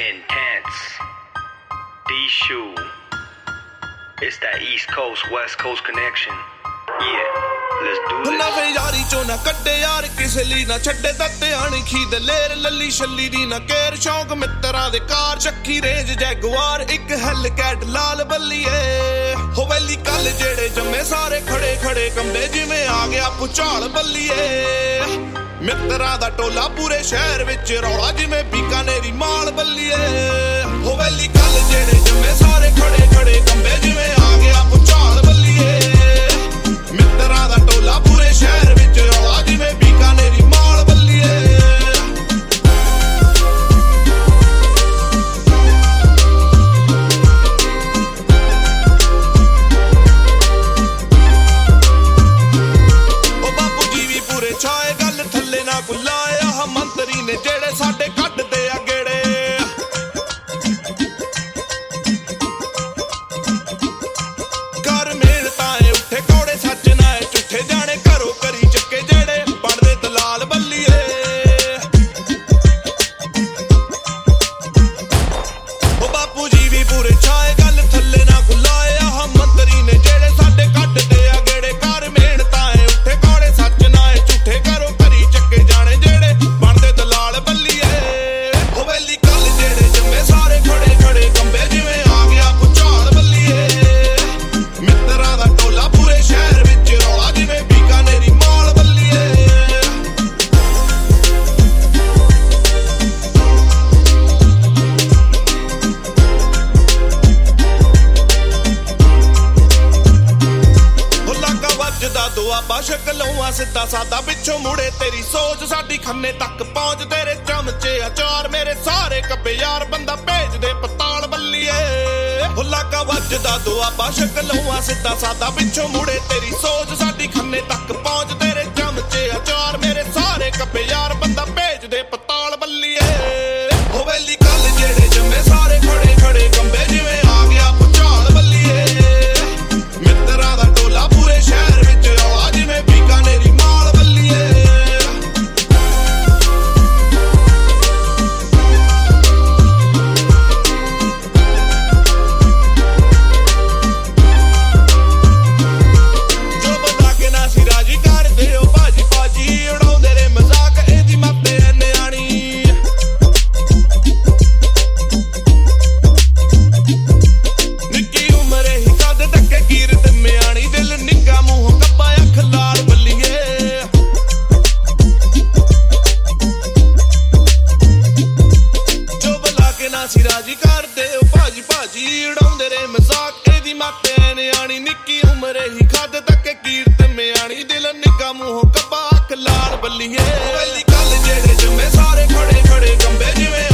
Intense. D-Shoe. It's that East Coast, West Coast connection. Yeah, let's do this. ਨਵੇਂ ਯਾਰੀ ਚੋਂ ਨਾ ਕੱਢੇ ਯਾਰ ਕਿਸੇ ਲਈ ਨਾ ਛੱਡੇ ਦਿੱਤੇ ਆਣੀ ਖੀਦ ਲੇਰ ਲੱਲੀ ਛੱਲੀ ਦੀ ਨਾ ਕੇਰ ਸ਼ੌਂਕ ਮਿੱਤਰਾਂ ਦੇ ਕਾਰ ਚੱਕੀ ਰੇਂਜ ਜੈਗੁਆਰ ਇੱਕ ਹੈਲ ਕੈਟ ਲਾਲ ਬੱਲੀਏ ਹੋ ਵੈਲੀ ਕੱਲ ਜਿਹੜੇ ਜੰਮੇ ਸਾਰੇ ਖੜੇ ਖੜੇ ਕੰਬੇ ਜਿਵੇਂ ਆ ਗਿਆ ਪੁਚਾਲ ਬੱਲੀਏ ਮਿੱਤਰਾਂ ਦਾ ਟੋਲਾ ਪੂਰੇ ਸ਼ਹਿਰ ਵਿੱਚ ਰੌਲਾ ਜਿਵੇਂ ਬੀਕਾਨੇਰੀ ਮਾਲ ਬੱਲੀਏ ਹੋ ਵੈਲੀ ਕੱਲ ਜਿਹੜੇ ਜੰਮੇ ਸਾਰੇ ਖੜੇ ਖੜੇ ਕੰਬੇ ਜਿਵੇਂ ਆ ਗਿਆ ਪੁਚਾਲ ਬੱਲੀਏ ਮਿੱਤਰਾਂ ਦਾ ਟੋਲਾ ਪੂਰੇ ਸ਼ਹਿਰ ਵਿੱਚ ਰੌਲਾ ਜਿਵੇਂ ਬੀਕਾਨੇਰੀ ਮਾਲ ਬੱਲੀਏ ਉਹ ਬਾਪੂ ਜੀ ਵੀ ਪੂਰੇ ਛਾਏ ਗੱਲ ਥੱਲੇ ਨਾ ਕੋਈ ਲਾਇਆ ਆਹ ਮੰਤਰੀ ਨੇ ਜਿਹੜੇ ਸਾਡੇ ਕੱਢਦੇ ਆ ਗੇੜੇ ਕਰ ਮਿਹਨਤਾਂ ਏ ਉੱਠੇ ਕੌੜੇ ਸੱਚ ਨਾ ਏ ਝੂਠੇ ਜਾਣੇ ਘਰੋਂ ਕਰੀ ਚੱਕੇ ਜਿਹੜੇ ਬਣਦੇ ਦਲਾਲ ਬੱਲੀਏ ਉਹ ਬਾਪੂ ਜੀ ਵੀ ਪੂਰੇ ਛਾਏ ਗੱਲ ਥੱਲੇ ਨਾ ਕੋਈ ਲਾਇਆ ਆਹ ਮੰਤਰੀ ਨੇ ਜਿਹੜੇ ਸਾਡੇ ਕੱਢਦੇ ਆ ਗੇੜੇ ਕਰ ਮਿਹਨਤਾਂ ਏ ਉੱਠੇ ਕੌੜੇ ਸੱਚ ਨਾ ਏ ਝੂਠੇ ਘਰੋਂ ਕਰੀ ਚੱਕੇ ਜਾਣੇ ਜਿਹੜੇ ਬਣਦੇ ਦਲਾਲ ਬੱਲੀਏ ਉਹ ਵੈਲੀ ਕੱਲ ਜਿਹੜੇ ਜੰਮੇ ਸਾਰੇ ਖੜੇ ਖੜੇ ਕੰਬੇ ਜਿਵੇਂ ਆ ਗਿਆ ਪੁਚਾਲ ਬੱਲੀਏ ਮਿੱਤਰਾਂ ਦਾ ਟੋਲਾ ਪੂਰੇ ਸ਼ਹਿਰ ਵਿੱਚ ਰੌਲਾ ਜਿਵੇਂ ਬੀਕਾਨੇਰੀ ਮਾਲ ਬੱਲੀਏ ਹੋ ਲਾਗਾ ਵੱਜਦਾ ਦੁਆਬਾ ਸ਼ਕਲੋਂ ਸਿੱਧਾ ਸਾਦਾ ਪਿੱਛੋਂ ਮੁੜੇ ਤੇਰੀ ਸੋਚ ਸਾਡੀ ਖੰਨੇ ਤੱਕ ਪਹੁੰਚ ਤੇਰੇ ਚਮਚੇ ਅਚਾਰ ਮੇਰੇ ਸਾਰੇ ਕੱਬੇ ਯਾਰ ਬੰਦਾ ਭੇਜ ਦੇ ਪਤਾਲ ਬੱਲੀਏ ਹੋ ਲਾਗਾ ਵੱਜਦਾ ਦੁਆਬਾ ਸ਼ਕਲੋਂ ਸਿੱਧਾ ਸਾਦਾ ਪਿੱਛੋਂ ਮੁੜੇ ਤੇਰੀ ਸੋਚ ਸਾਡੀ ਖੰਨੇ ਤੱਕ ਪਹੁੰਚ ਤੇਰੇ ਚਮਚੇ ਅਚਾਰ ਮੇਰੇ ਸਾਰੇ ਕੱਬੇ ਯਾਰ ਬੰਦਾ ਭੇਜ ਦੇ ਪਤਾਲ ਬੱਲੀਏ ਹੋ ਵੈਲੀ ਕੱਲ ਜਿਹੜੇ ਜੰਮੇ ਸਾਰੇ ਖੜੇ ਖੜੇ ਕੰਬੇ ਜਿਵੇਂ ਆ ਗਿਆ ਪੁਚਾਲ ਬੱਲੀਏ ਮਿੱਤਰਾਂ ਦਾ ਟੋਲਾ ਪੂਰੇ ਸ਼ਹਿਰ ਵਿੱਚ ਰੌਲਾ ਜਿਵੇਂ ਬੀਕਾਨੇਰੀ ਮਾਲ ਬੱਲੀਏ ਜੋ ਬੰਦਾ ਕੇ ਨਾ ਸੀ ਰਾਜੀ ਕਰਦੇ ਹੋ ਭਾਜੀ ਭਾਜੀ ਉਡਾਉਂਦੇ ਰੇ ਮਜ਼ਾਕ ਇਹਦੀ ਮਾਤੇ ਨਿਆਣੀ ਨਿੱਕੀ ਉਮਰੇ ਹੀ ਕਦ ਤੱਕ ਕੀਰਤ ਮਿਆਣੀ ਦਿਲ ਨਿੱਕਾ ਮੂੰਹ ਕੱਬਾ ਅੱਖ ਲਾਲ ਬੱਲੀਏ ਜੋ ਬਲਾ ਕੇ ਨਾ ਸੀ ਰਾਜੀ ਕਰਦੇ ਹੋ ਭਾਜੀ ਭਾਜੀ ਉਡਾਉਂਦੇ ਰੇ ਮਜ਼ਾਕ ਇਹਦੀ ਮਾਤੇ ਨਿਆਣੀ ਨਿੱਕੀ ਉਮਰੇ ਹੀ ਕਦ ਤੱਕ ਕੀਰਤ ਮਿਆਣੀ ਦਿਲ ਨਿੱਕਾ ਮੂੰਹ ਕੱਬਾ ਅੱਖ ਲਾਲ ਬੱਲੀਏ ਵੈਲੀ ਕੱਲ ਜਿਹੜੇ ਜੰਮੇ ਸਾਰੇ ਖੜੇ ਖੜੇ ਕੰਬੇ ਜਿਵੇਂ